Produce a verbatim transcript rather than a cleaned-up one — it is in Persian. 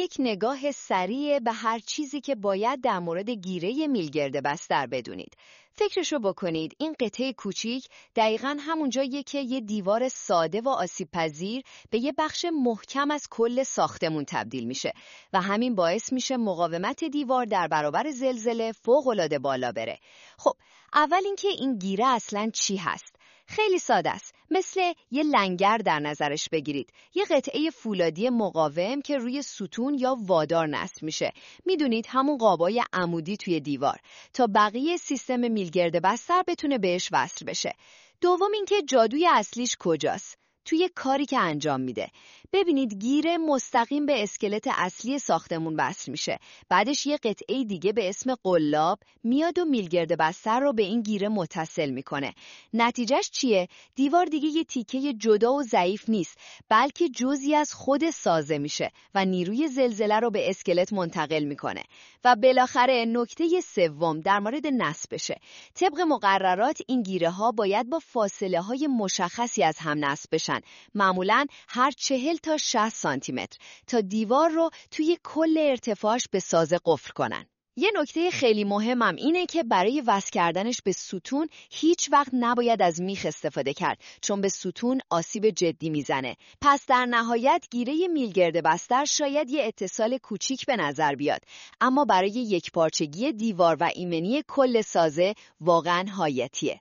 یک نگاه سریع به هر چیزی که باید در مورد گیره میلگرد بستر بدونید. فکرشو بکنید، این قطعه کوچیک دقیقاً همونجاییه که یه دیوار ساده و آسیب‌پذیر به یه بخش محکم از کل ساختمون تبدیل میشه و همین باعث میشه مقاومت دیوار در برابر زلزله فوق‌العاده بالا بره. خب، اول اینکه این گیره اصلاً چی هست؟ خیلی ساده است. مثل یه لنگر در نظرش بگیرید. یه قطعه فولادی مقاوم که روی ستون یا وادار نصب میشه. میدونید همون قابای عمودی توی دیوار تا بقیه سیستم میلگرد بستر بتونه بهش وصل بشه. دوم اینکه جادوی اصلیش کجاست؟ توی کاری که انجام میده. ببینید گیره مستقیم به اسکلت اصلی ساختمون وصل میشه. بعدش یه قطعه دیگه به اسم قلاب میاد و میلگرد بستر رو به این گیره متصل میکنه. نتیجهش چیه؟ دیوار دیگه یه تیکه جدا و ضعیف نیست، بلکه جزئی از خود سازه میشه و نیروی زلزله رو به اسکلت منتقل میکنه. و بالاخره نکته سوم در مورد نصبشه. طبق مقررات این گیره ها باید با فاصله های مشخصی از هم نصب بشن. معمولاً هر چهل تا شصت سانتی متر تا دیوار رو توی کل ارتفاعش به سازه قفل کنن. یه نکته خیلی مهمم اینه که برای وصل کردنش به ستون هیچ وقت نباید از میخ استفاده کرد، چون به ستون آسیب جدی میزنه. پس در نهایت گیره میلگرد بستر شاید یه اتصال کوچیک به نظر بیاد، اما برای یک پارچگی دیوار و ایمنی کل سازه واقعاً حیاتیه.